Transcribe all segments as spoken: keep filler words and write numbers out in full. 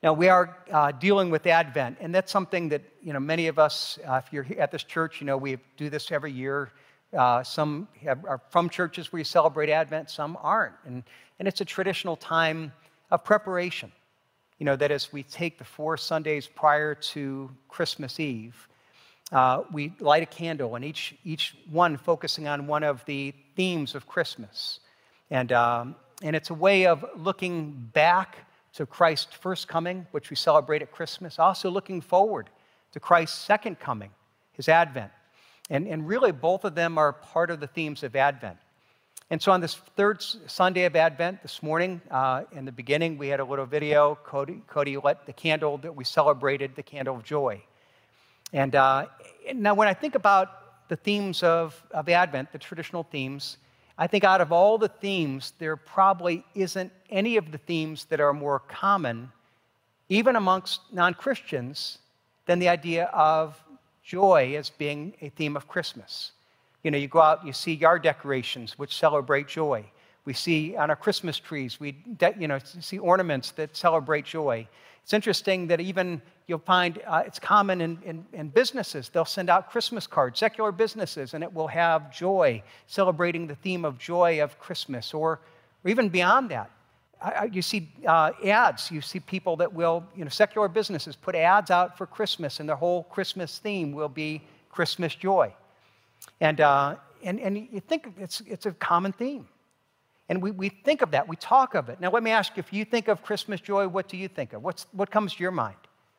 Now, we are uh, dealing with Advent, and that's something that, you know, many of us, uh, if you're at this church, you know, we do this every year. Uh, some have, are from churches where you celebrate Advent, some aren't. And, and it's a traditional time of preparation. You know, that as we take the four Sundays prior to Christmas Eve, uh, we light a candle, and each, each one focusing on one of the themes of Christmas. And, um, and it's a way of looking back to Christ's first coming, which we celebrate at Christmas, also looking forward to Christ's second coming, his Advent. And, and really, both of them are part of the themes of Advent. And so on this third Sunday of Advent, this morning, uh, in the beginning, we had a little video. Cody, Cody lit the candle that we celebrated, the candle of joy. And uh, now when I think about the themes of, of Advent, the traditional themes, I think out of all the themes, there probably isn't any of the themes that are more common, even amongst non-Christians, than the idea of joy as being a theme of Christmas. You know, you go out, you see yard decorations which celebrate joy. We see on our Christmas trees, we de- you know see ornaments that celebrate joy. It's interesting that even you'll find uh, it's common in, in, in businesses. They'll send out Christmas cards, secular businesses, and it will have joy, celebrating the theme of joy of Christmas, or, or even beyond that. I, I, you see uh, ads. You see people that will, you know, secular businesses put ads out for Christmas, and their whole Christmas theme will be Christmas joy. And uh, and and you think it's it's a common theme. And we, we think of that, we talk of it. Now let me ask you, if you think of Christmas joy, what do you think of? What's, what comes to your mind?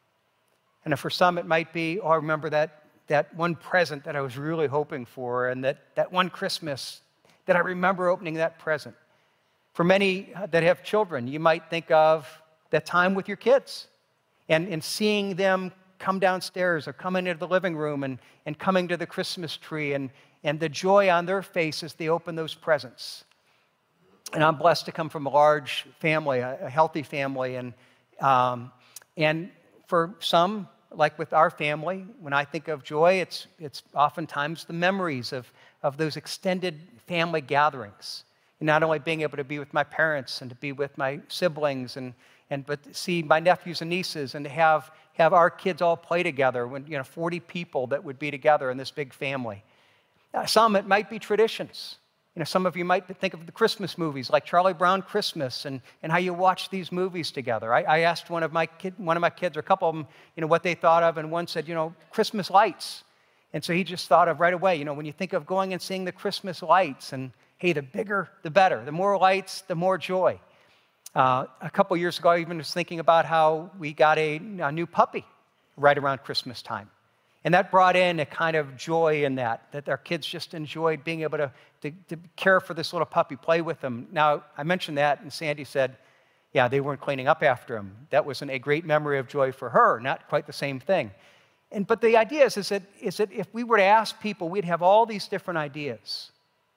And for some it might be, oh, I remember that, that one present that I was really hoping for, and that, that one Christmas that I remember opening that present. For many that have children, you might think of that time with your kids and, and seeing them come downstairs or come into the living room and, and coming to the Christmas tree and, and the joy on their face as they open those presents. And I'm blessed to come from a large family, a healthy family. And, um, and for some, like with our family, when I think of joy, it's, it's oftentimes the memories of, of those extended family gatherings. And not only being able to be with my parents and to be with my siblings, and, and but to see my nephews and nieces and to have, have our kids all play together, when, you know, forty people that would be together in this big family. Uh, some, it might be traditions. You know, some of you might think of the Christmas movies like Charlie Brown Christmas, and, and how you watch these movies together. I, I asked one of my kid, one of my kids, or a couple of them, you know, what they thought of, and one said, you know, Christmas lights. And so he just thought of right away, you know, when you think of going and seeing the Christmas lights, and hey, the bigger, the better. The more lights, the more joy. Uh, a couple years ago, I even was thinking about how we got a, a new puppy right around Christmas time. And that brought in a kind of joy in that, that our kids just enjoyed being able to, to, to care for this little puppy, play with them. Now, I mentioned that, and Sandy said, yeah, they weren't cleaning up after him. That wasn't a great memory of joy for her, not quite the same thing. And But the idea is, is, that, is that if we were to ask people, we'd have all these different ideas.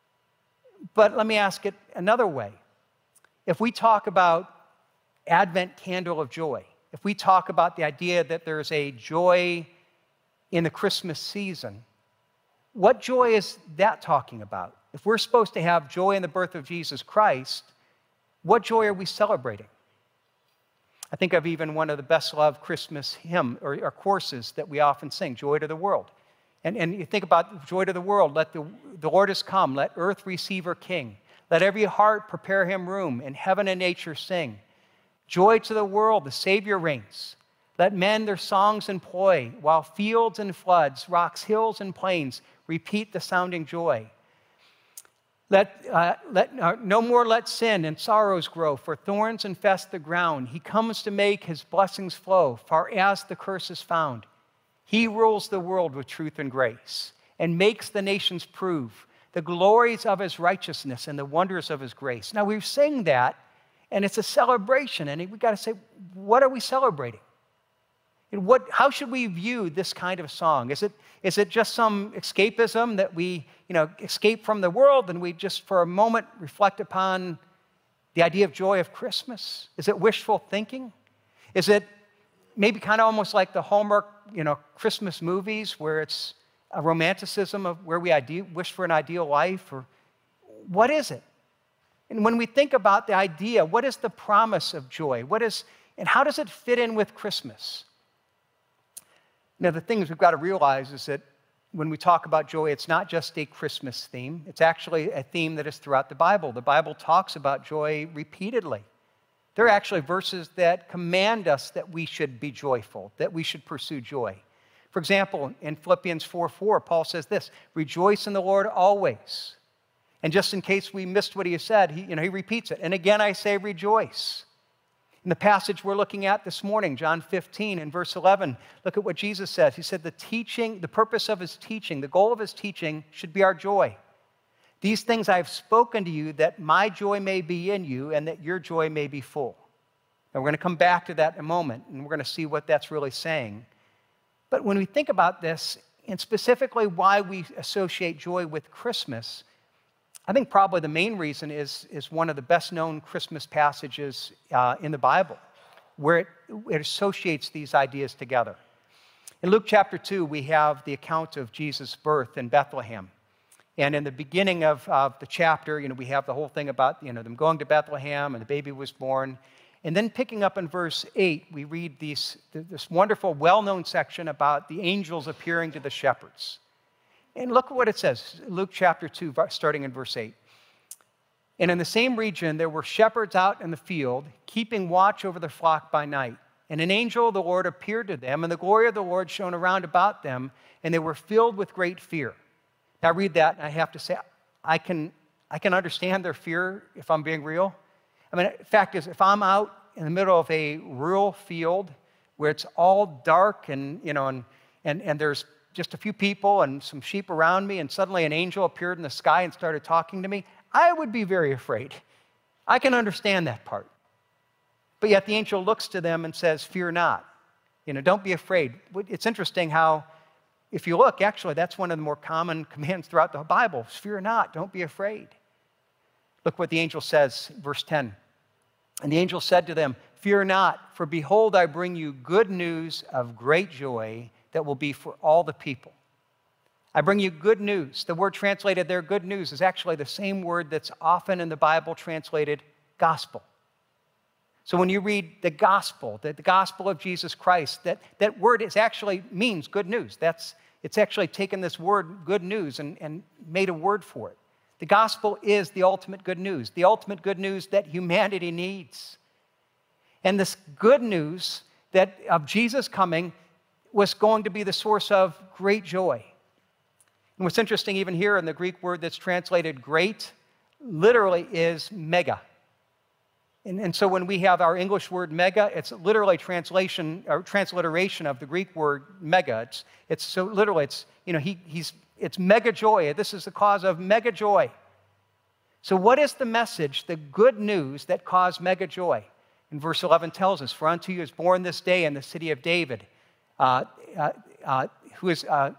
But let me ask it another way. If we talk about Advent candle of joy, if we talk about the idea that there's a joy in the Christmas season, what joy is that talking about? If we're supposed to have joy in the birth of Jesus Christ, what joy are we celebrating? I think of even one of the best-loved Christmas hymn or, or courses that we often sing, Joy to the World. And, and you think about joy to the world, let the, the Lord is come, let earth receive her King. Let every heart prepare him room, and heaven and nature sing. Joy to the world, the Savior reigns. Let men their songs employ, while fields and floods, rocks, hills, and plains repeat the sounding joy. Let, uh, let uh, no more let sin and sorrows grow, for thorns infest the ground. He comes to make his blessings flow, far as the curse is found. He rules the world with truth and grace, and makes the nations prove the glories of his righteousness and the wonders of his grace. Now, we sing that, and it's a celebration, and we've got to say, what are we celebrating? And what, how should we view this kind of song? Is it, is it just some escapism that we, you know, escape from the world and we just for a moment reflect upon the idea of joy of Christmas? Is it wishful thinking? Is it maybe kind of almost like the Hallmark, you know, Christmas movies where it's a romanticism of where we ide- wish for an ideal life? Or what is it? And when we think about the idea, what is the promise of joy? What is And how does it fit in with Christmas? Now, the things we've got to realize is that when we talk about joy, it's not just a Christmas theme. It's actually a theme that is throughout the Bible. The Bible talks about joy repeatedly. There are actually verses that command us that we should be joyful, that we should pursue joy. For example, in Philippians four four, Paul says this, rejoice in the Lord always. And just in case we missed what he said, he, you know, he repeats it. And again, I say rejoice. In the passage we're looking at this morning, John fifteen and verse eleven, look at what Jesus says. He said the teaching, the purpose of his teaching, the goal of his teaching should be our joy. These things I have spoken to you that my joy may be in you and that your joy may be full. And we're going to come back to that in a moment, and we're going to see what that's really saying. But when we think about this, and specifically why we associate joy with Christmas, I think probably the main reason is, is one of the best-known Christmas passages uh, in the Bible, where it, it associates these ideas together. In Luke chapter two, we have the account of Jesus' birth in Bethlehem. And in the beginning of, of the chapter, you know, we have the whole thing about, you know, them going to Bethlehem and the baby was born. And then picking up in verse eight, we read these, this wonderful, well-known section about the angels appearing to the shepherds. And look at what it says, Luke chapter two, starting in verse eight. And in the same region, there were shepherds out in the field, keeping watch over their flock by night. And an angel of the Lord appeared to them, and the glory of the Lord shone around about them, and they were filled with great fear. Now, I read that, and I have to say, I can, I can understand their fear if I'm being real. I mean, the fact is, if I'm out in the middle of a rural field where it's all dark and, you know, and, and, and there's just a few people and some sheep around me, and suddenly an angel appeared in the sky and started talking to me, I would be very afraid. I can understand that part. But yet the angel looks to them and says, fear not. You know, don't be afraid. It's interesting how, if you look, actually, that's one of the more common commands throughout the Bible. Fear not, don't be afraid. Look what the angel says, verse ten. And the angel said to them, fear not, for behold, I bring you good news of great joy that will be for all the people. I bring you good news. The word translated there, good news, is actually the same word that's often in the Bible translated gospel. So when you read the gospel, the, the gospel of Jesus Christ, that, that word is actually means good news. That's, it's actually taken this word good news and, and made a word for it. The gospel is the ultimate good news, the ultimate good news that humanity needs. And this good news that of Jesus coming was going to be the source of great joy. And what's interesting even here in the Greek word that's translated great, literally is mega. And, and so when we have our English word mega, it's literally translation or transliteration of the Greek word mega. It's, it's so literally, it's, you know, he, he's, it's mega joy. This is the cause of mega joy. So what is the message, the good news that caused mega joy? And verse eleven tells us, for unto you is born this day in the city of David, uh, uh, uh, who is uh,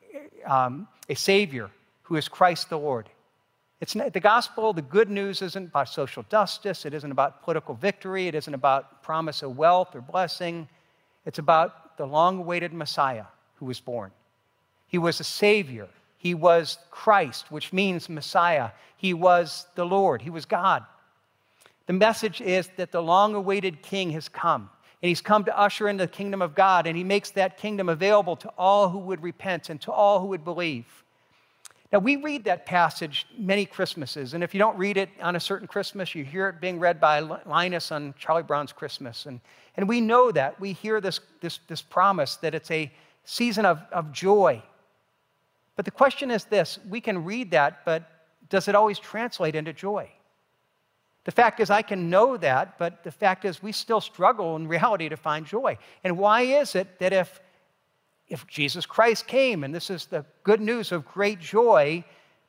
um, a Savior, who is Christ the Lord. It's not, the gospel, the good news isn't about social justice. It isn't about political victory. It isn't about promise of wealth or blessing. It's about the long-awaited Messiah who was born. He was a Savior. He was Christ, which means Messiah. He was the Lord. He was God. The message is that the long-awaited King has come, and he's come to usher in the kingdom of God, and he makes that kingdom available to all who would repent and to all who would believe. Now, we read that passage many Christmases, and if you don't read it on a certain Christmas, you hear it being read by Linus on Charlie Brown's Christmas, and, and we know that. We hear this, this, this promise that it's a season of, of joy. But the question is this, we can read that, but does it always translate into joy? The fact is, I can know that, but the fact is, we still struggle in reality to find joy. And why is it that if, if Jesus Christ came, and this is the good news of great joy,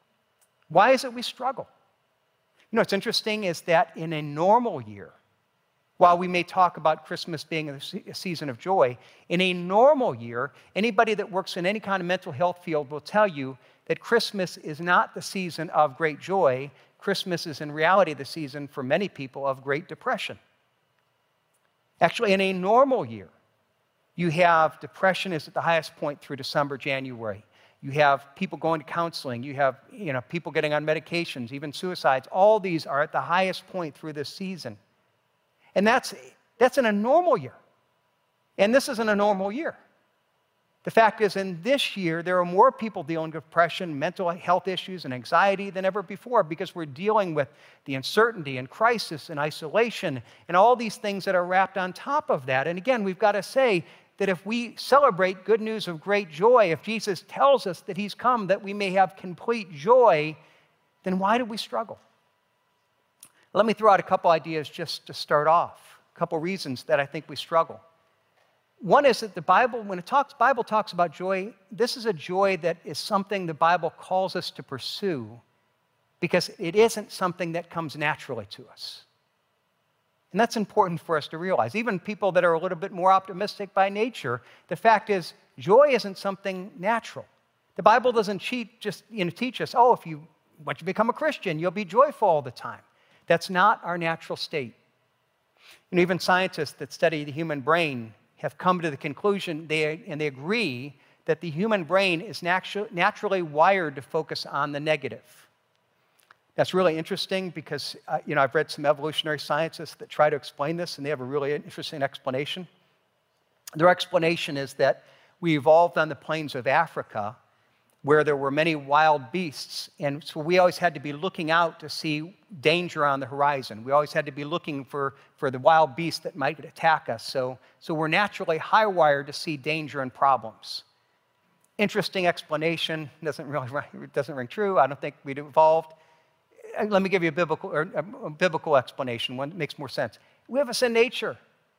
why is it we struggle? You know, what's interesting is that in a normal year, while we may talk about Christmas being a season of joy, in a normal year, anybody that works in any kind of mental health field will tell you that Christmas is not the season of great joy. Christmas is in reality the season for many people of great depression. Actually, in a normal year, you have depression is at the highest point through December, January. You have people going to counseling. You have, you know, people getting on medications, even suicides. All these are at the highest point through this season. And that's That's in a normal year. And this isn't a normal year. The fact is, in this year, there are more people dealing with depression, mental health issues, and anxiety than ever before because we're dealing with the uncertainty and crisis and isolation and all these things that are wrapped on top of that. And again, we've got to say that if we celebrate good news of great joy, if Jesus tells us that he's come that we may have complete joy, then why do we struggle? Let me throw out a couple ideas just to start off, a couple reasons that I think we struggle. One is that the Bible, when it talks, Bible talks about joy, this is a joy that is something the Bible calls us to pursue because it isn't something that comes naturally to us. And that's important for us to realize. Even people that are a little bit more optimistic by nature, the fact is joy isn't something natural. The Bible doesn't cheat, just you know, teach us, oh, if you once you become a Christian, you'll be joyful all the time. That's not our natural state. And even scientists that study the human brain have come to the conclusion, they, and they agree, that the human brain is natu- naturally wired to focus on the negative. That's really interesting because uh, you know, I've read some evolutionary scientists that try to explain this, and they have a really interesting explanation. Their explanation is that we evolved on the plains of Africa where there were many wild beasts, and so we always had to be looking out to see danger on the horizon. We always had to be looking for, for the wild beast that might attack us. So, so we're naturally high-wired to see danger and problems. Interesting explanation. Doesn't really doesn't ring true. I don't think we'd evolved. Let me give you a biblical, or a biblical explanation, one that makes more sense. We have a sin nature.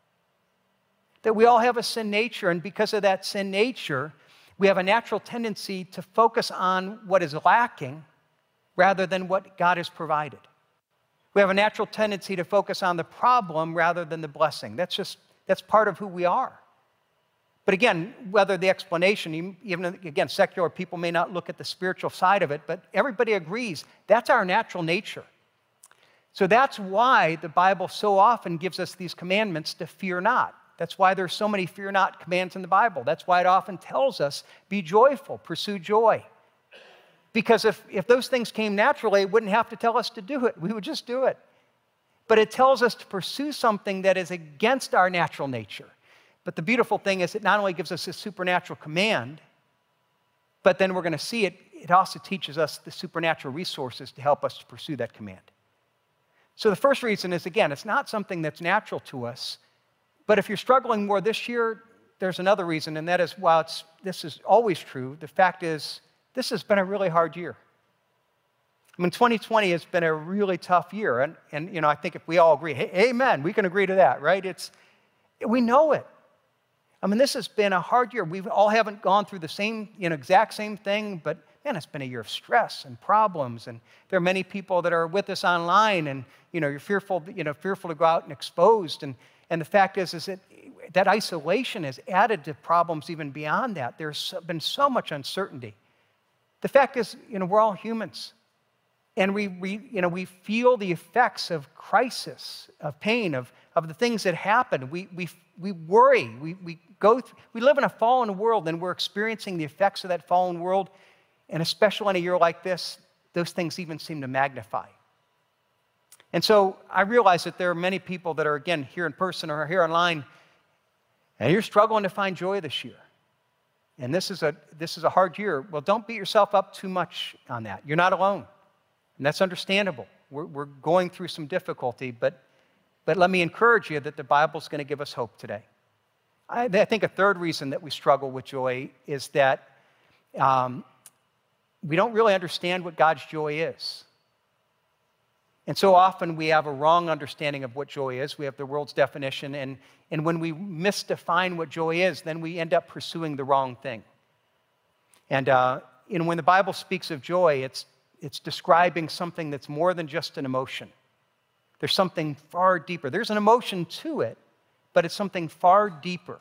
That we all have a sin nature, and because of that sin nature, we have a natural tendency to focus on what is lacking rather than what God has provided. We have a natural tendency to focus on the problem rather than the blessing. That's just, that's part of who we are. But again, whether the explanation, even again, secular people may not look at the spiritual side of it, but everybody agrees that's our natural nature. So that's why the Bible so often gives us these commandments to fear not. That's why there's so many fear not commands in the Bible. That's why it often tells us, be joyful, pursue joy. Because if, if those things came naturally, it wouldn't have to tell us to do it. We would just do it. But it tells us to pursue something that is against our natural nature. But the beautiful thing is it not only gives us a supernatural command, but then we're going to see it, it also teaches us the supernatural resources to help us to pursue that command. So the first reason is, again, it's not something that's natural to us. But if you're struggling more this year, there's another reason, and that is, while it's, this is always true, the fact is this has been a really hard year. I mean, twenty twenty has been a really tough year, and, and you know, I think if we all agree, hey, amen, we can agree to that, right? It's, we know it. I mean, this has been a hard year. We all haven't gone through the same, you know, exact same thing, but man, it's been a year of stress and problems, and there are many people that are with us online, and you know, you're fearful, you know, fearful to go out and exposed, and And the fact is, is that, that isolation has added to problems even beyond that. There's been so much uncertainty. The fact is, you know, we're all humans. And we, we, you know, we feel the effects of crisis, of pain, of, of the things that happen. We, we, we worry. We, we, go th- we live in a fallen world, and we're experiencing the effects of that fallen world. And especially in a year like this, those things even seem to magnify. And so I realize that there are many people that are, again, here in person or here online, and you're struggling to find joy this year. And this is a this is a hard year. Well, don't beat yourself up too much on that. You're not alone. And that's understandable. We're, we're going through some difficulty, but, but let me encourage you that the Bible's going to give us hope today. I, I think a third reason that we struggle with joy is that um, we don't really understand what God's joy is. And so often we have a wrong understanding of what joy is. We have the world's definition, and, and when we misdefine what joy is, then we end up pursuing the wrong thing. And uh, you know, when the Bible speaks of joy, it's, it's describing something that's more than just an emotion. There's something far deeper. There's an emotion to it, but it's something far deeper.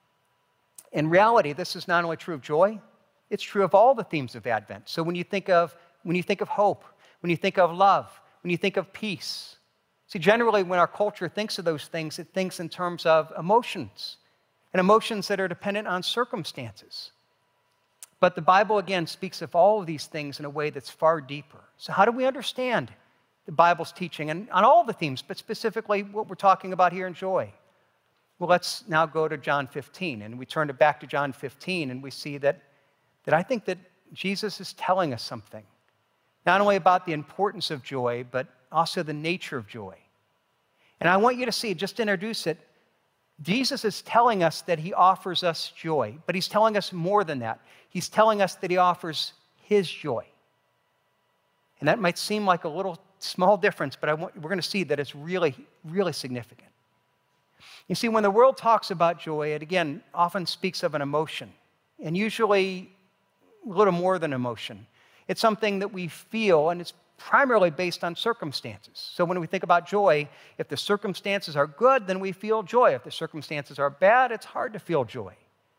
In reality, this is not only true of joy, it's true of all the themes of Advent. So when you think of, when you think of hope, when you think of love, when you think of peace. See, generally when our culture thinks of those things, it thinks in terms of emotions, and emotions that are dependent on circumstances. But the Bible, again, speaks of all of these things in a way that's far deeper. So how do we understand the Bible's teaching and on all the themes, but specifically what we're talking about here in joy? Well, let's now go to John fifteen, and we turn it back to John fifteen, and we see that, that I think that Jesus is telling us something, not only about the importance of joy, but also the nature of joy. And I want you to see, just to introduce it, Jesus is telling us that he offers us joy, but he's telling us more than that. He's telling us that he offers his joy. And that might seem like a little small difference, but I want, we're going to see that it's really, really significant. You see, when the world talks about joy, it again often speaks of an emotion, and usually a little more than emotion. It's something that we feel, and it's primarily based on circumstances. So when we think about joy, if the circumstances are good, then we feel joy. If the circumstances are bad, it's hard to feel joy.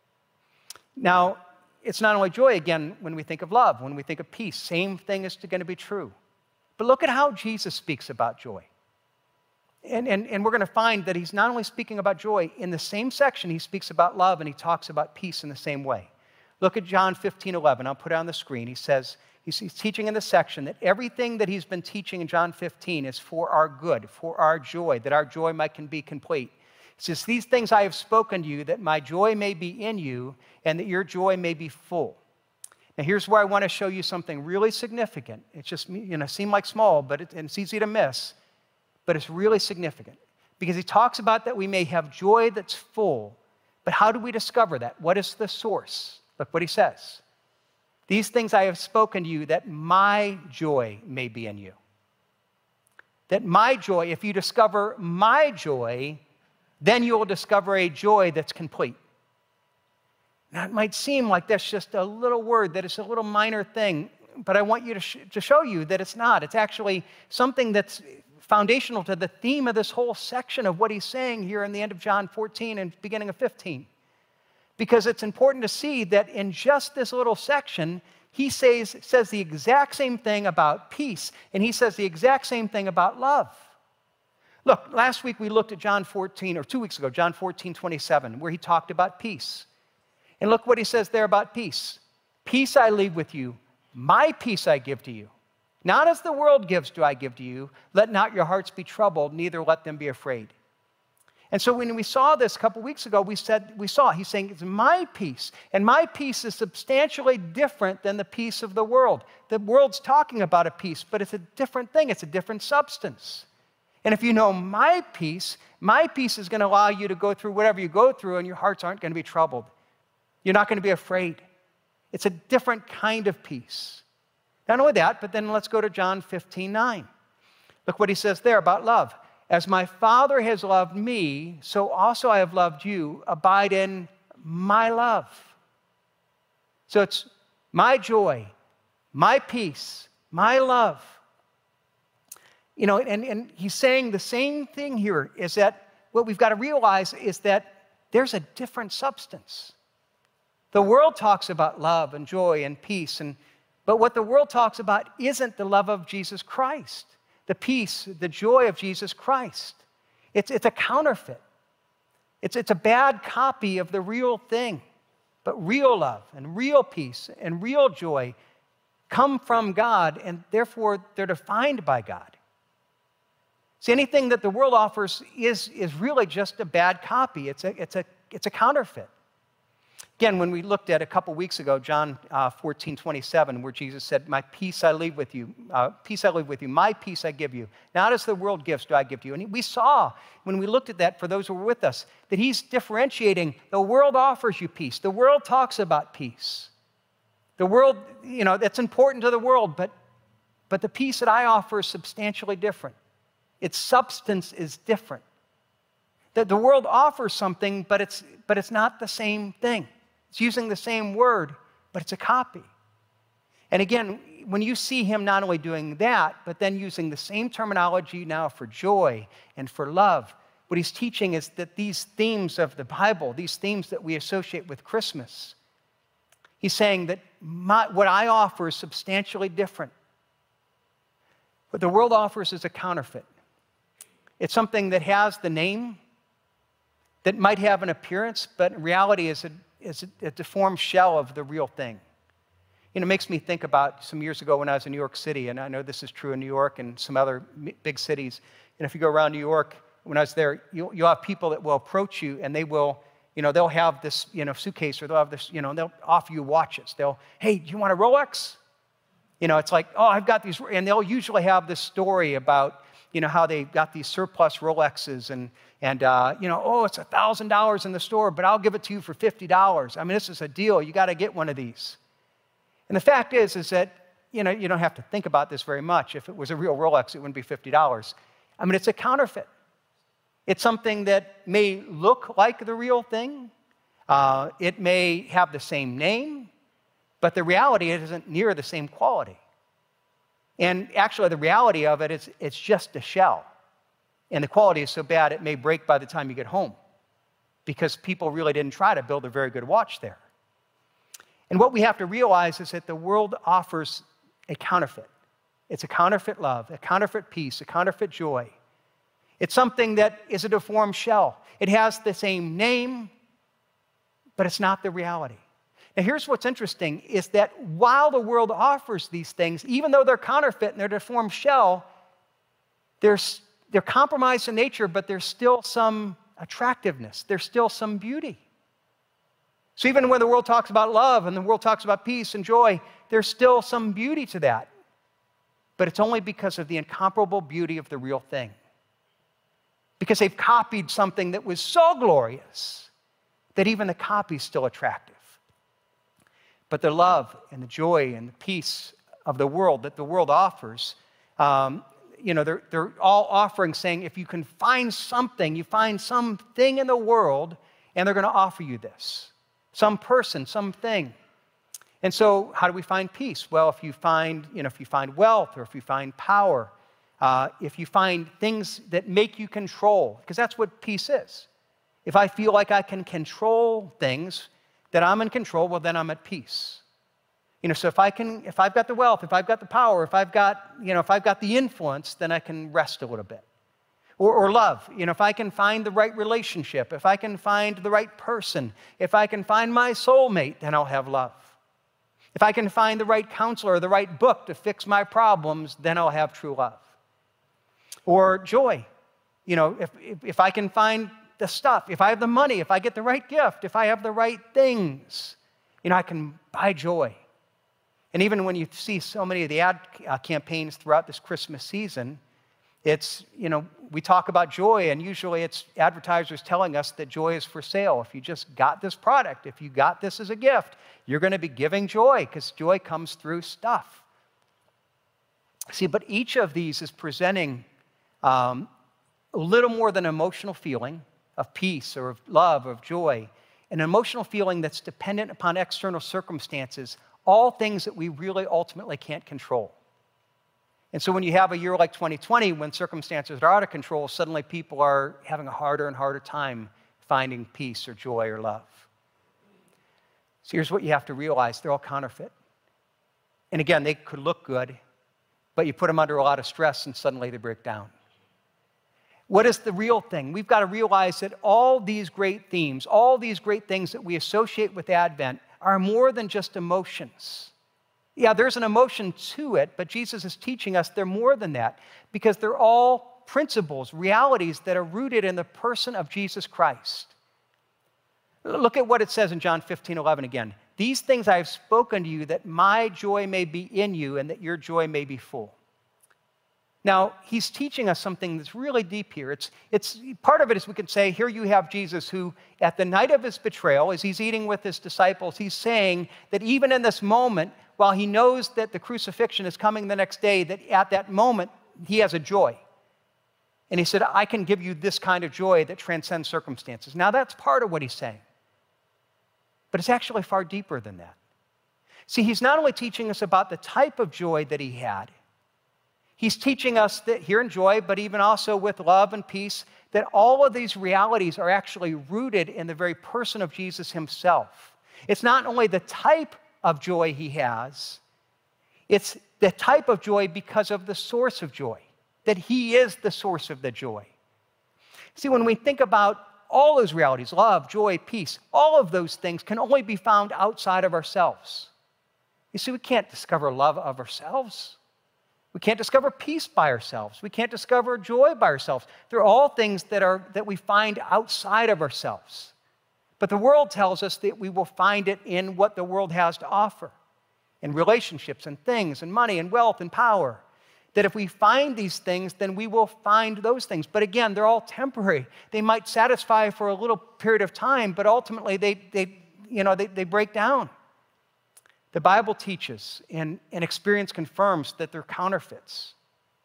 Now, it's not only joy, again, when we think of love, when we think of peace, same thing is going to be true. But look at how Jesus speaks about joy. And, and, and we're going to find that he's not only speaking about joy, in the same section he speaks about love and he talks about peace in the same way. Look at John fifteen eleven. I'll put it on the screen. He says, he's, he's teaching in the section that everything that he's been teaching in John fifteen is for our good, for our joy, that our joy might can be complete. He says, these things I have spoken to you, that my joy may be in you and that your joy may be full. Now, here's where I want to show you something really significant. It's just, you know, seem like small, but it, and it's easy to miss. But it's really significant because he talks about that we may have joy that's full. But how do we discover that? What is the source? Look what he says. These things I have spoken to you that my joy may be in you. That my joy, if you discover my joy, then you will discover a joy that's complete. Now, it might seem like that's just a little word, that it's a little minor thing, but I want you to, sh- to show you that it's not. It's actually something that's foundational to the theme of this whole section of what he's saying here in the end of John fourteen and beginning of fifteen. Because it's important to see that in just this little section, he says, says the exact same thing about peace, and he says the exact same thing about love. Look, last week we looked at John fourteen, or two weeks ago, John fourteen twenty-seven, where he talked about peace. And look what he says there about peace. Peace I leave with you, my peace I give to you. Not as the world gives do I give to you. Let not your hearts be troubled, neither let them be afraid. And so when we saw this a couple weeks ago, we said, we saw, he's saying, it's my peace. And my peace is substantially different than the peace of the world. The world's talking about a peace, but it's a different thing. It's a different substance. And if you know my peace, my peace is going to allow you to go through whatever you go through, and your hearts aren't going to be troubled. You're not going to be afraid. It's a different kind of peace. Not only that, but then let's go to John fifteen nine. Look what he says there about love. As my Father has loved me, so also I have loved you. Abide in my love. So it's my joy, my peace, my love. You know, and, and he's saying the same thing here, is that what we've got to realize is that there's a different substance. The world talks about love and joy and peace, and but what the world talks about isn't the love of Jesus Christ, the peace, the joy of Jesus Christ. It's, it's a counterfeit. It's, it's a bad copy of the real thing. But real love and real peace and real joy come from God, and therefore they're defined by God. See, anything that the world offers is, is really just a bad copy. It's a, it's a, it's a counterfeit. Again, when we looked at a couple weeks ago, John uh, fourteen twenty-seven, where Jesus said, my peace I leave with you, uh, peace I leave with you, my peace I give you. Not as the world gives do I give to you. And we saw, when we looked at that, for those who were with us, that he's differentiating, the world offers you peace. The world talks about peace. The world, you know, that's important to the world, but, but the peace that I offer is substantially different. Its substance is different. That the world offers something, but it's, but it's not the same thing. It's using the same word, but it's a copy. And again, when you see him not only doing that, but then using the same terminology now for joy and for love, what he's teaching is that these themes of the Bible, these themes that we associate with Christmas, he's saying that my, what I offer is substantially different. What the world offers is a counterfeit. It's something that has the name, that might have an appearance, but in reality is a is a deformed shell of the real thing. You know, it makes me think about some years ago when I was in New York City, and I know this is true in New York and some other big cities. And if you go around New York, when I was there, you'll, you'll have people that will approach you and they will, you know, they'll have this, you know, suitcase or they'll have this, you know, and they'll offer you watches. They'll, hey, do you want a Rolex? You know, it's like, oh, I've got these, and they'll usually have this story about, you know, how they got these surplus Rolexes and, and uh, you know, oh, it's one thousand dollars in the store, but I'll give it to you for fifty dollars. I mean, this is a deal. You got to get one of these. And the fact is, is that, you know, you don't have to think about this very much. If it was a real Rolex, it wouldn't be fifty dollars. I mean, it's a counterfeit. It's something that may look like the real thing. Uh, it may have the same name, but the reality it isn't near the same quality. And actually, the reality of it is it's just a shell. And the quality is so bad it may break by the time you get home because people really didn't try to build a very good watch there. And what we have to realize is that the world offers a counterfeit. It's a counterfeit love, a counterfeit peace, a counterfeit joy. It's something that is a deformed shell. It has the same name, but it's not the reality. Now, here's what's interesting, is that while the world offers these things, even though they're counterfeit and they're deformed shell, they're, they're compromised in nature, but there's still some attractiveness. There's still some beauty. So even when the world talks about love and the world talks about peace and joy, there's still some beauty to that. But it's only because of the incomparable beauty of the real thing. Because they've copied something that was so glorious that even the copy is still attractive. But the love and the joy and the peace of the world that the world offers, um, you know, they're, they're all offering, saying, if you can find something, you find something in the world, and they're going to offer you this. Some person, something. And so how do we find peace? Well, if you find, you know, if you find wealth or if you find power, uh, if you find things that make you control, because that's what peace is. If I feel like I can control things, that I'm in control, well, then I'm at peace. You know, so if I can, if I've got the wealth, if I've got the power, if I've got, you know, if I've got the influence, then I can rest a little bit. Or, or love, you know, if I can find the right relationship, if I can find the right person, if I can find my soulmate, then I'll have love. If I can find the right counselor or the right book to fix my problems, then I'll have true love. Or joy, you know, if, if, if I can find the stuff, if I have the money, if I get the right gift, if I have the right things, you know, I can buy joy. And even when you see so many of the ad uh, campaigns throughout this Christmas season, it's, you know, we talk about joy, and usually it's advertisers telling us that joy is for sale. If you just got this product, if you got this as a gift, you're going to be giving joy, because joy comes through stuff. See, but each of these is presenting um, a little more than an emotional feeling of peace or of love or of joy, an emotional feeling that's dependent upon external circumstances, all things that we really ultimately can't control. And so when you have a year like twenty twenty, when circumstances are out of control, suddenly people are having a harder and harder time finding peace or joy or love. So here's what you have to realize. They're all counterfeit. And again, they could look good, but you put them under a lot of stress and suddenly they break down. What is the real thing? We've got to realize that all these great themes, all these great things that we associate with Advent are more than just emotions. Yeah, there's an emotion to it, but Jesus is teaching us they're more than that, because they're all principles, realities that are rooted in the person of Jesus Christ. Look at what it says in John fifteen eleven again. These things I have spoken to you, that my joy may be in you and that your joy may be full. Now, he's teaching us something that's really deep here. It's, it's, part of it is we could say, here you have Jesus who, at the night of his betrayal, as he's eating with his disciples, he's saying that even in this moment, while he knows that the crucifixion is coming the next day, that at that moment, he has a joy. And he said, I can give you this kind of joy that transcends circumstances. Now, that's part of what he's saying. But it's actually far deeper than that. See, he's not only teaching us about the type of joy that he had, he's teaching us that here in joy, but even also with love and peace, that all of these realities are actually rooted in the very person of Jesus himself. It's not only the type of joy he has, it's the type of joy because of the source of joy, that he is the source of the joy. See, when we think about all those realities, love, joy, peace, all of those things can only be found outside of ourselves. You see, we can't discover love of ourselves. We can't discover peace by ourselves. We can't discover joy by ourselves. They're all things that are that we find outside of ourselves. But the world tells us that we will find it in what the world has to offer, in relationships and things and money and wealth and power. That if we find these things, then we will find those things. But again, they're all temporary. They might satisfy for a little period of time, but ultimately they, they, you know, they, they break down. The Bible teaches, and, and experience confirms, that they're counterfeits.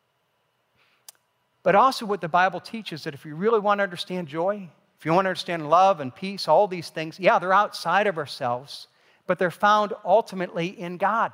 But also what the Bible teaches, that if you really want to understand joy, if you want to understand love and peace, all these things, yeah, they're outside of ourselves, but they're found ultimately in God.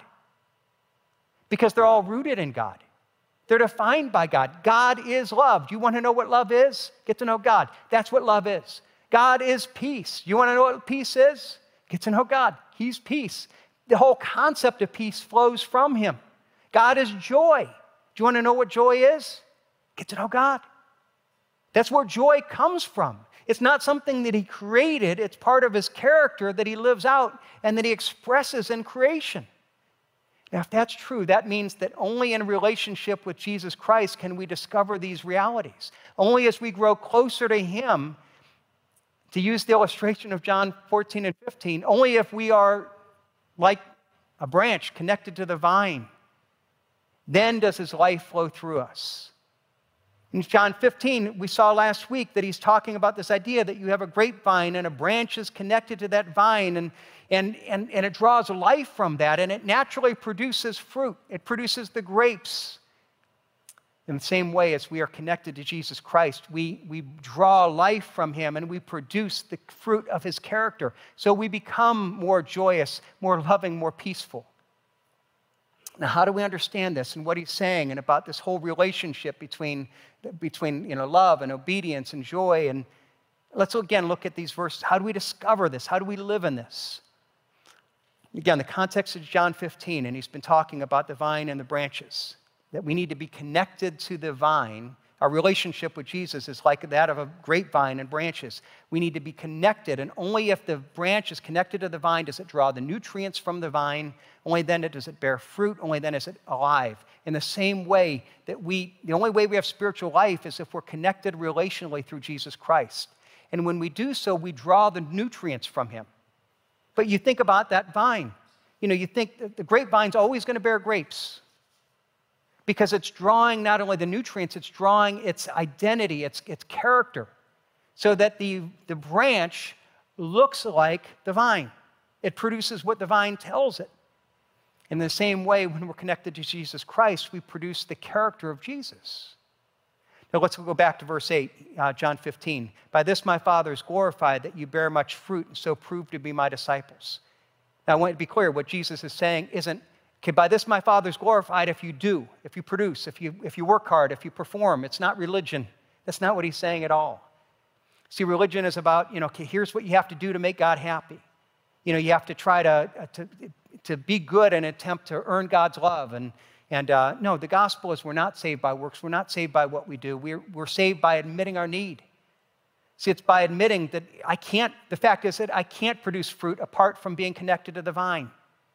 Because they're all rooted in God. They're defined by God. God is love. Do you want to know what love is? Get to know God. That's what love is. God is peace. You want to know what peace is? Get to know God. He's peace. The whole concept of peace flows from him. God is joy. Do you want to know what joy is? Get to know God. That's where joy comes from. It's not something that he created. It's part of his character that he lives out and that he expresses in creation. Now, if that's true, that means that only in relationship with Jesus Christ can we discover these realities. Only as we grow closer to him, to use the illustration of John fourteen and fifteen, only if we are like a branch connected to the vine, then does his life flow through us. In John fifteen, we saw last week that he's talking about this idea that you have a grapevine and a branch is connected to that vine, and, and, and, and it draws life from that, and it naturally produces fruit. It produces the grapes. In the same way as we are connected to Jesus Christ, we, we draw life from him and we produce the fruit of his character. So we become more joyous, more loving, more peaceful. Now, how do we understand this and what he's saying and about this whole relationship between, between you know, love and obedience and joy? And let's again look at these verses. How do we discover this? How do we live in this? Again, the context is John fifteen, and he's been talking about the vine and the branches, that we need to be connected to the vine. Our relationship with Jesus is like that of a grapevine and branches. We need to be connected, and only if the branch is connected to the vine does it draw the nutrients from the vine. Only then does it bear fruit. Only then is it alive. In the same way that we, the only way we have spiritual life is if we're connected relationally through Jesus Christ. And when we do so, we draw the nutrients from him. But you think about that vine. You know, you think that the grapevine's always going to bear grapes, because it's drawing not only the nutrients, it's drawing its identity, its, its character, so that the, the branch looks like the vine. It produces what the vine tells it. In the same way, when we're connected to Jesus Christ, we produce the character of Jesus. Now let's go back to verse eight, uh, John fifteen. By this my Father is glorified, that you bear much fruit, and so prove to be my disciples. Now I want to be clear, what Jesus is saying isn't, okay, by this my Father's glorified if you do, if you produce, if you, if you work hard, if you perform. It's not religion. That's not what he's saying at all. See, religion is about, you know, okay, here's what you have to do to make God happy. You know, you have to try to, uh, to, to be good and attempt to earn God's love. And, and uh, no, the gospel is we're not saved by works. We're not saved by what we do. We're, we're saved by admitting our need. See, it's by admitting that I can't, the fact is that I can't produce fruit apart from being connected to the vine.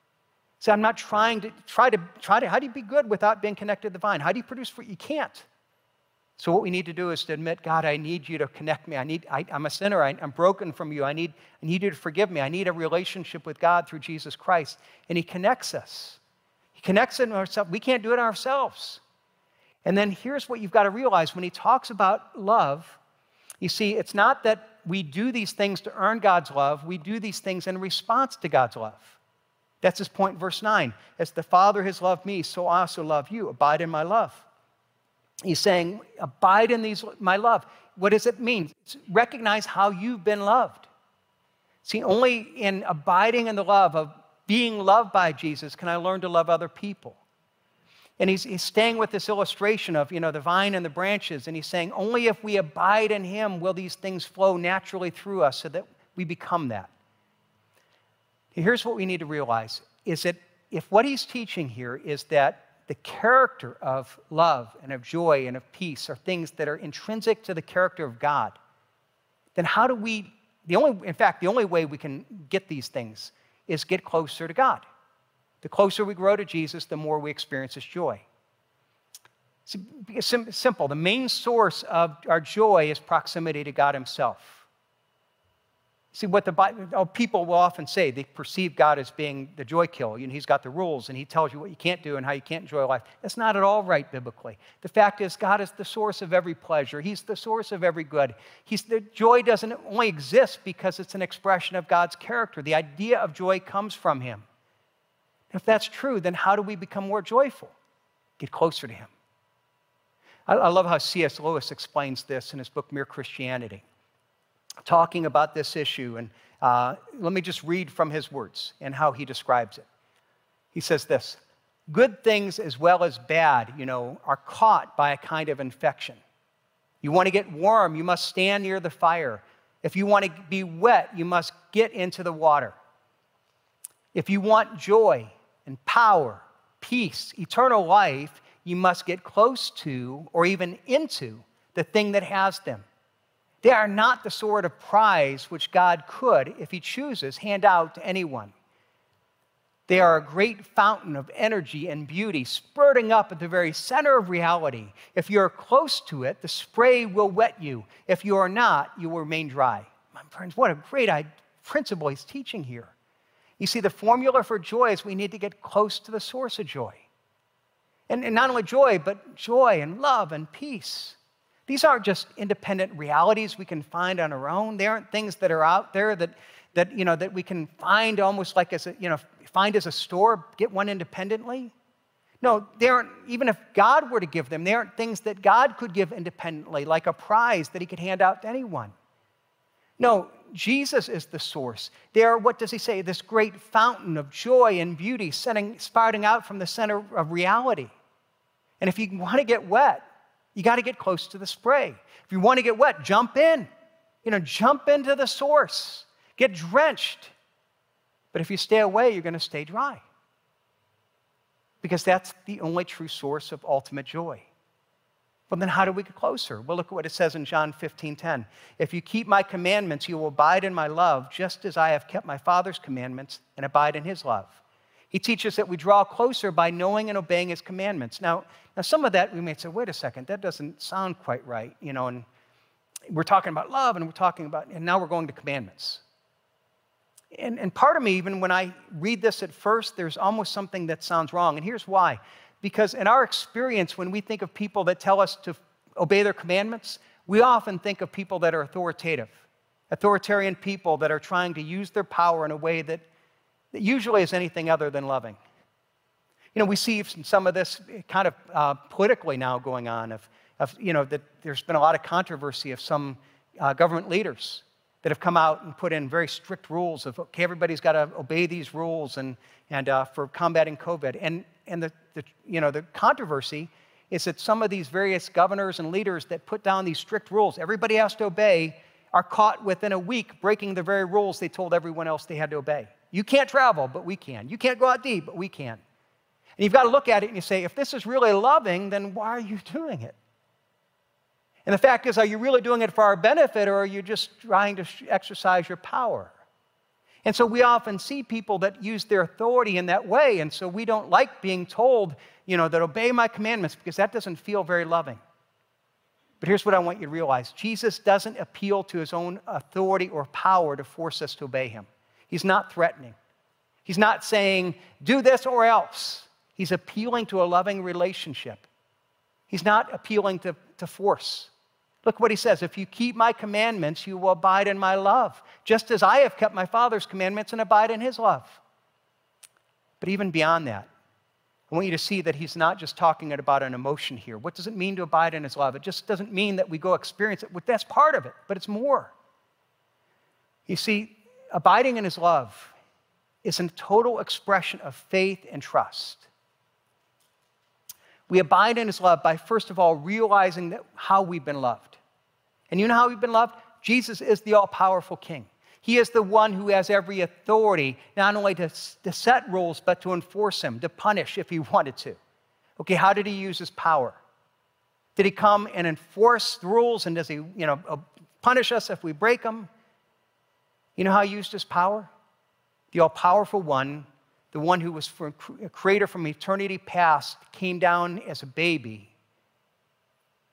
So I'm not trying to, try to, try to, how do you be good without being connected to the vine? How do you produce fruit? You can't. So what we need to do is to admit, God, I need you to connect me. I need, I, I'm a sinner. I, I'm broken from you. I need, I need you to forgive me. I need a relationship with God through Jesus Christ. And he connects us. He connects us in ourselves. We can't do it ourselves. And then here's what you've got to realize. When he talks about love, you see, it's not that we do these things to earn God's love. We do these things in response to God's love. That's his point in verse nine. As the Father has loved me, so I also love you. Abide in my love. He's saying, abide in these, my love. What does it mean? It's recognize how you've been loved. See, only in abiding in the love of being loved by Jesus can I learn to love other people. And he's, he's staying with this illustration of, you know, the vine and the branches. And he's saying, only if we abide in him will these things flow naturally through us so that we become that. Here's what we need to realize, is that if what he's teaching here is that the character of love and of joy and of peace are things that are intrinsic to the character of God, then how do we, the only, in fact, the only way we can get these things is get closer to God. The closer we grow to Jesus, the more we experience his joy. It's sim- simple. The main source of our joy is proximity to God himself. See, what the Bible, oh, people will often say, they perceive God as being the joy killer. You know, he's got the rules, and he tells you what you can't do and how you can't enjoy life. That's not at all right biblically. The fact is, God is the source of every pleasure. He's the source of every good. He's, the joy doesn't only exist because it's an expression of God's character. The idea of joy comes from him. If that's true, then how do we become more joyful? Get closer to him. I, I love how C S Lewis explains this in his book, Mere Christianity, talking about this issue. And uh, let me just read from his words and how he describes it. He says this: good things as well as bad, you know, are caught by a kind of infection. You want to get warm, you must stand near the fire. If you want to be wet, you must get into the water. If you want joy and power, peace, eternal life, you must get close to or even into the thing that has them. They are not the sort of prize which God could, if he chooses, hand out to anyone. They are a great fountain of energy and beauty, spurting up at the very center of reality. If you're close to it, the spray will wet you. If you are not, you will remain dry. My friends, what a great principle he's teaching here. You see, the formula for joy is we need to get close to the source of joy. And, and not only joy, but joy and love and peace. These aren't just independent realities we can find on our own. They aren't things that are out there that, that, you know, that we can find almost like as a, you know, find as a store, get one independently. No, they aren't, even if God were to give them, they aren't things that God could give independently, like a prize that he could hand out to anyone. No, Jesus is the source. They are, what does he say, this great fountain of joy and beauty setting, spouting out from the center of reality. And if you want to get wet, you got to get close to the spray. If you want to get wet, jump in. You know, jump into the source. Get drenched. But if you stay away, you're going to stay dry. Because that's the only true source of ultimate joy. Well, then how do we get closer? Well, look at what it says in John fifteen ten. If you keep my commandments, you will abide in my love, just as I have kept my Father's commandments and abide in his love. He teaches that we draw closer by knowing and obeying his commandments. Now, now, some of that we may say, wait a second, that doesn't sound quite right. You know, and we're talking about love, and we're talking about, and now we're going to commandments. And, and part of me, even when I read this at first, there's almost something that sounds wrong. And here's why. Because in our experience, when we think of people that tell us to obey their commandments, we often think of people that are authoritative, authoritarian people that are trying to use their power in a way that that usually is anything other than loving. You know, we see some of this kind of uh, politically now going on, of, of, you know, that there's been a lot of controversy of some uh, government leaders that have come out and put in very strict rules of, okay, everybody's got to obey these rules and, and uh, for combating COVID. And, and the, the, you know, the controversy is that some of these various governors and leaders that put down these strict rules, everybody has to obey, are caught within a week breaking the very rules they told everyone else they had to obey. You can't travel, but we can. You can't go out deep, but we can. And you've got to look at it and you say, if this is really loving, then why are you doing it? And the fact is, are you really doing it for our benefit, or are you just trying to exercise your power? And so we often see people that use their authority in that way, and so we don't like being told, you know, that obey my commandments, because that doesn't feel very loving. But here's what I want you to realize. Jesus doesn't appeal to his own authority or power to force us to obey him. He's not threatening. He's not saying, do this or else. He's appealing to a loving relationship. He's not appealing to, to force. Look what he says. If you keep my commandments, you will abide in my love, just as I have kept my Father's commandments and abide in his love. But even beyond that, I want you to see that he's not just talking about an emotion here. What does it mean to abide in his love? It just doesn't mean that we go experience it. That's part of it, but it's more. You see, abiding in his love is a total expression of faith and trust. We abide in his love by, first of all, realizing that how we've been loved. And you know how we've been loved? Jesus is the all-powerful King. He is the one who has every authority, not only to, to set rules, but to enforce them, to punish if he wanted to. Okay, how did he use his power? Did he come and enforce the rules, and does he, you know, punish us if we break them? You know how he used his power? The all-powerful one, the one who was a creator from eternity past, came down as a baby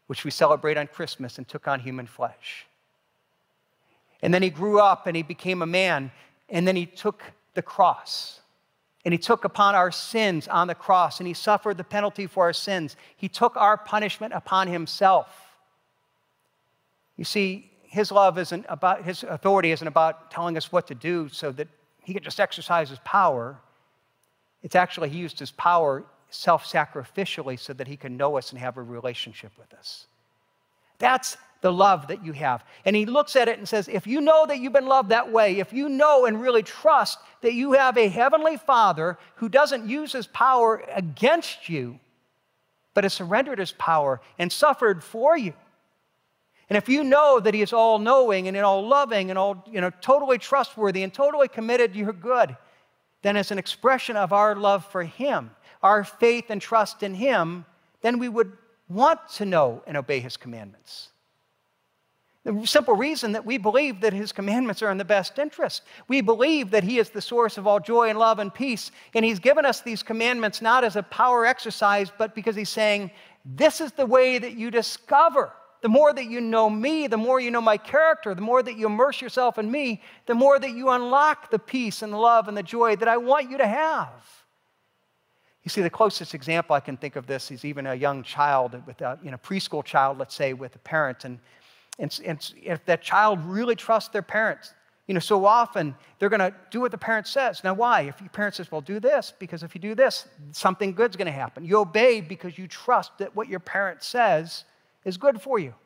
which we celebrate on Christmas, and took on human flesh. And then he grew up and he became a man, and then he took the cross. And he took upon our sins on the cross, and he suffered the penalty for our sins. He took our punishment upon himself. You see, his love isn't about, his authority isn't about telling us what to do so that he could just exercise his power. It's actually he used his power self-sacrificially so that he can know us and have a relationship with us. That's the love that you have. And he looks at it and says, if you know that you've been loved that way, if you know and really trust that you have a heavenly Father who doesn't use his power against you, but has surrendered his power and suffered for you, and if you know that he is all-knowing and all-loving and all, you know, totally trustworthy and totally committed to your good, then as an expression of our love for him, our faith and trust in him, then we would want to know and obey his commandments. The simple reason that we believe that his commandments are in the best interest. We believe that he is the source of all joy and love and peace, and he's given us these commandments not as a power exercise, but because he's saying, this is the way that you discover. The more that you know me, the more you know my character, the more that you immerse yourself in me, the more that you unlock the peace and the love and the joy that I want you to have. You see, the closest example I can think of this is even a young child, with a you know, preschool child, let's say, with a parent. And, and, and if that child really trusts their parents, you know, so often they're going to do what the parent says. Now, why? If your parent says, well, do this, because if you do this, something good's going to happen. You obey because you trust that what your parent says is good for you.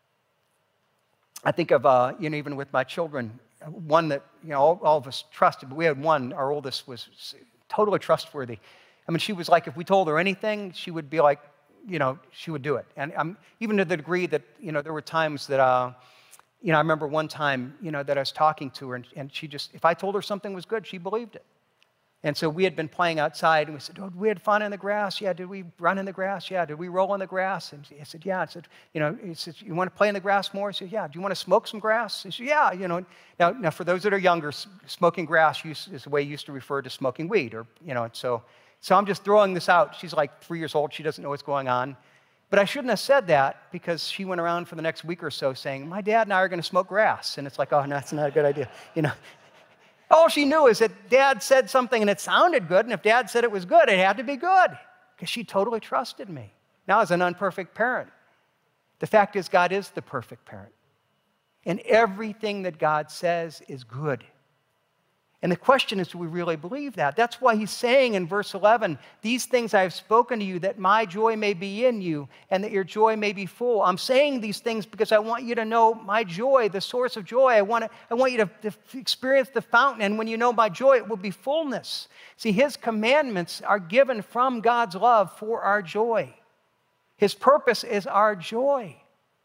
I think of, uh, you know, even with my children, one that, you know, all, all of us trusted, but we had one, our oldest was totally trustworthy. I mean, she was like, if we told her anything, she would be like, you know, she would do it. And um, even to the degree that, you know, there were times that, uh, you know, I remember one time, you know, that I was talking to her, and, and she just, if I told her something was good, she believed it. And so we had been playing outside, and we said, oh, we had fun in the grass. Yeah, did we run in the grass? Yeah, did we roll in the grass? And he said, yeah. I said, you know, he said, you want to play in the grass more? He said, yeah. Do you want to smoke some grass? He said, yeah. You know, now, now for those that are younger, smoking grass is the way you used to refer to smoking weed, or, you know, so, so I'm just throwing this out. She's like three years old. She doesn't know what's going on. But I shouldn't have said that, because she went around for the next week or so saying, my dad and I are going to smoke grass. And it's like, oh, no, that's not a good idea, you know. All she knew is that Dad said something and it sounded good, and if Dad said it was good, it had to be good, because she totally trusted me. Now, as an unperfect parent, the fact is God is the perfect parent, and everything that God says is good. And the question is, do we really believe that? That's why he's saying in verse eleven, these things I have spoken to you, that my joy may be in you, and that your joy may be full. I'm saying these things because I want you to know my joy, the source of joy. I want, to, I want you to, to experience the fountain, and when you know my joy, it will be fullness. See, his commandments are given from God's love for our joy. His purpose is our joy.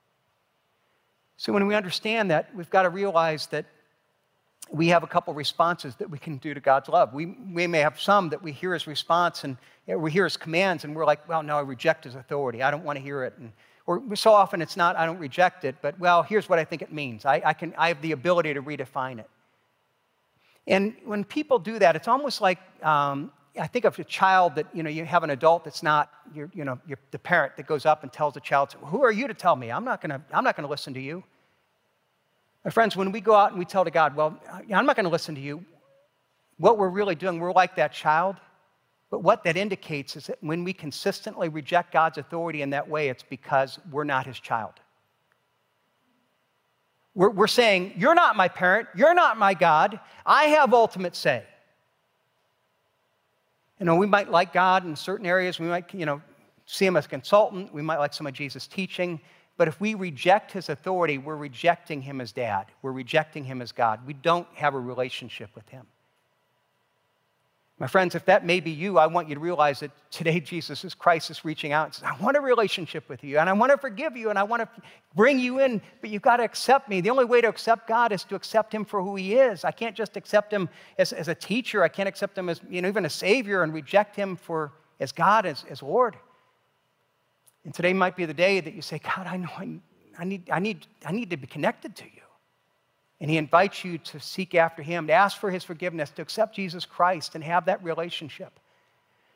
So when we understand that, we've got to realize that we have a couple responses that we can do to God's love. We, we may have some that we hear his response and you know, we hear his commands, and we're like, well, no, I reject his authority. I don't want to hear it. And, or so often it's not, I don't reject it, but, well, here's what I think it means. I, I, can, I have the ability to redefine it. And when people do that, it's almost like, um, I think of a child that, you know, you have an adult that's not, you're, you know, you're the parent that goes up and tells the child, who are you to tell me? I'm not going to, I'm not going to listen to you. My friends, when we go out and we tell to God, well, I'm not going to listen to you, what we're really doing, we're like that child. But what that indicates is that when we consistently reject God's authority in that way, it's because we're not his child. We're, we're saying, you're not my parent, you're not my God, I have ultimate say. You know, we might like God in certain areas, we might, you know, see him as a consultant, we might like some of Jesus' teaching. But if we reject his authority, we're rejecting him as dad. We're rejecting him as God. We don't have a relationship with him. My friends, if that may be you, I want you to realize that today Jesus is Christ is reaching out and says, I want a relationship with you, and I want to forgive you, and I want to bring you in, but you've got to accept me. The only way to accept God is to accept him for who he is. I can't just accept him as, as a teacher. I can't accept him as, you know, even a savior, and reject him for as God, as, as Lord. And today might be the day that you say, God, I know I, I, need, I, need, I need to be connected to you. And he invites you to seek after him, to ask for his forgiveness, to accept Jesus Christ and have that relationship.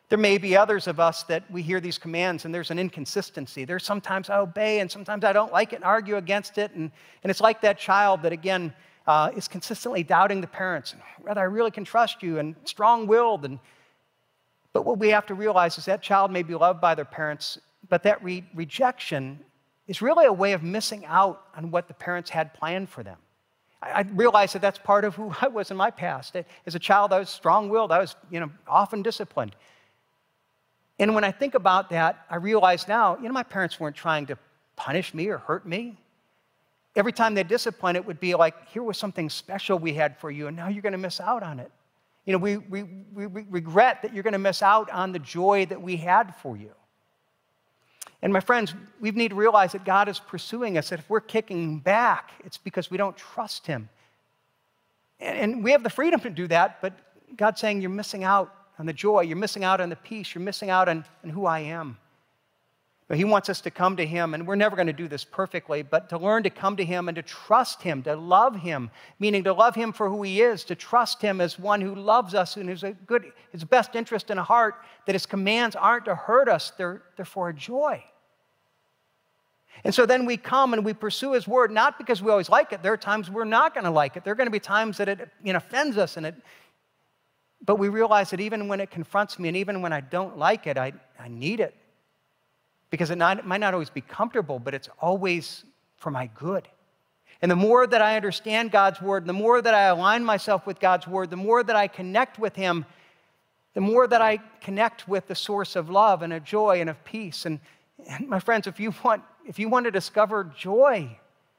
There may be others of us that we hear these commands and there's an inconsistency. There's sometimes I obey and sometimes I don't like it and argue against it. And, and it's like that child that, again, uh, is consistently doubting the parents. And whether I really can trust you and strong-willed. And, but what we have to realize is that child may be loved by their parents, but that re- rejection is really a way of missing out on what the parents had planned for them. I, I realize that that's part of who I was in my past. As a child, I was strong-willed. I was, you know, often disciplined. And when I think about that, I realize now, you know, my parents weren't trying to punish me or hurt me. Every time they disciplined, it would be like, here was something special we had for you, and now you're going to miss out on it. You know, we, we, we regret that you're going to miss out on the joy that we had for you. And my friends, we need to realize that God is pursuing us, that if we're kicking back, it's because we don't trust him. And, and we have the freedom to do that, but God's saying you're missing out on the joy, you're missing out on the peace, you're missing out on, on who I am. But he wants us to come to him, and we're never going to do this perfectly, but to learn to come to him and to trust him, to love him, meaning to love him for who he is, to trust him as one who loves us and who's a good, his best interest in a heart, that his commands aren't to hurt us, they're, they're for a joy. And so then we come and we pursue his word, not because we always like it. There are times we're not going to like it. There are going to be times that it, you know, offends us, and it But we realize that even when it confronts me and even when I don't like it, I, I need it. Because it, not, it might not always be comfortable, but it's always for my good. And the more that I understand God's word, the more that I align myself with God's word, the more that I connect with him, the more that I connect with the source of love and of joy and of peace. And, and my friends, if you want, if you want to discover joy,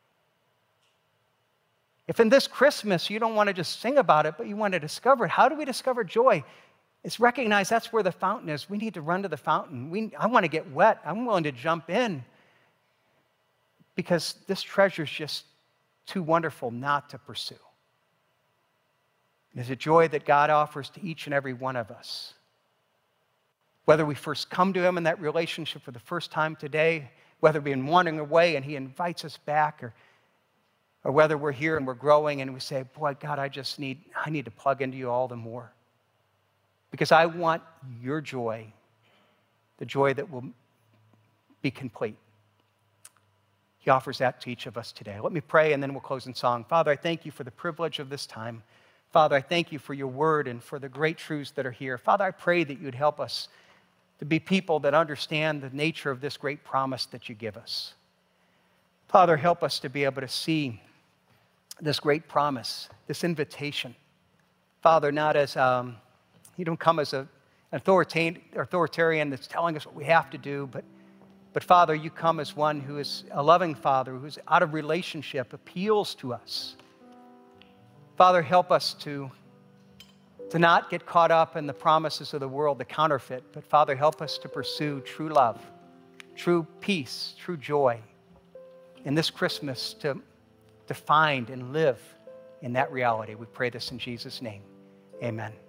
if in this Christmas you don't want to just sing about it, but you want to discover it, how do we discover joy? It's recognize that's where the fountain is. We need to run to the fountain. We, I want to get wet. I'm willing to jump in because this treasure is just too wonderful not to pursue. There's a joy that God offers to each and every one of us. Whether we first come to him in that relationship for the first time today, whether we've been wandering away and he invites us back, or Or whether we're here and we're growing and we say, boy, God, I just need, I need to plug into you all the more. Because I want your joy, the joy that will be complete. He offers that to each of us today. Let me pray and then we'll close in song. Father, I thank you for the privilege of this time. Father, I thank you for your word and for the great truths that are here. Father, I pray that you'd help us to be people that understand the nature of this great promise that you give us. Father, help us to be able to see this great promise, this invitation. Father, not as, um, you don't come as a, an authoritarian, authoritarian that's telling us what we have to do, but, but Father, you come as one who is a loving Father, who's out of relationship, appeals to us. Father, help us to, to not get caught up in the promises of the world, the counterfeit, but Father, help us to pursue true love, true peace, true joy in this Christmas, to to find and live in that reality. We pray this in Jesus' name. Amen.